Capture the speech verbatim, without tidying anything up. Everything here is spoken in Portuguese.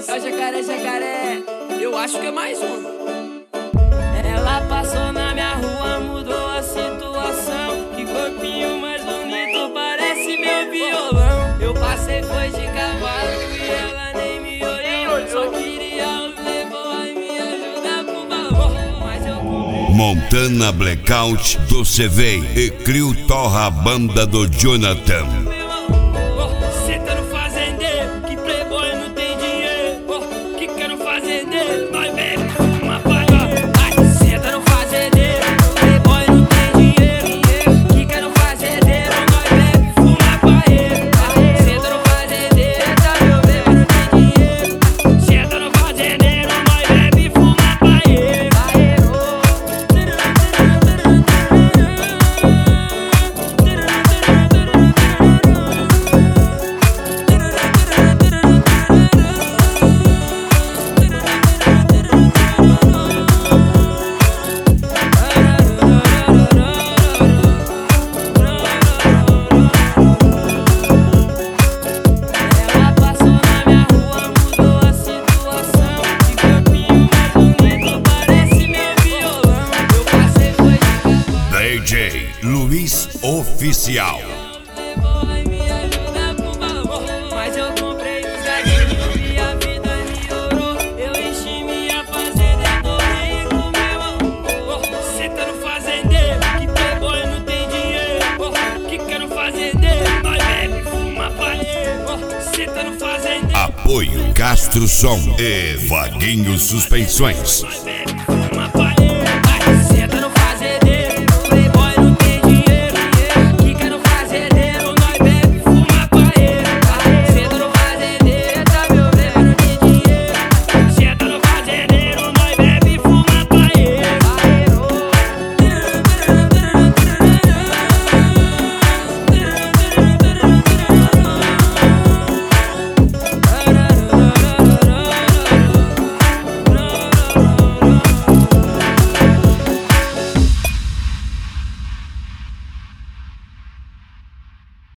É o jacaré, jacaré. Eu acho que é mais um. Ela passou na minha rua, mudou a situação. Que corpinho mais bonito, parece meu violão. Eu passei, foi de cavalo e ela nem me olhou. Só queria os playboy me ajudar pro balão. Mas eu comprei. Montana Blackout do Cevei e Crio Torra a banda do Jonathan. Cê tá no fazendeiro, que playboy não tem dinheiro. Oh, que quer no fazendeiro, nós bebe uma palha. Ai, cê tá no fazendeiro, playboy não tem dinheiro. Que quer no fazendeiro, nós bebe fuma paeiro. Cê tá no fazendeiro, tá meu bebê não tem dinheiro. Cê tá no fazendeiro, nós bebe fuma paeiro. Ela passou na minha rua, mudou a situação. Que corpinho mais bonito, parece meu violão. Eu passei, foi de cavalo. D J Luiz Oficial. Playboy me ajuda pro balão. Mas eu comprei os gatinhos e a vida melhorou. Eu enchi minha fazenda, tô rico, meu amor. Cê tá no fazendeiro, que playboy não tem dinheiro. Oh, que quer no fazendeiro, nós bebe, fuma paeiro. Oh, cê tá no fazendeiro. Apoio Castro Som e Vaguinho Suspensões.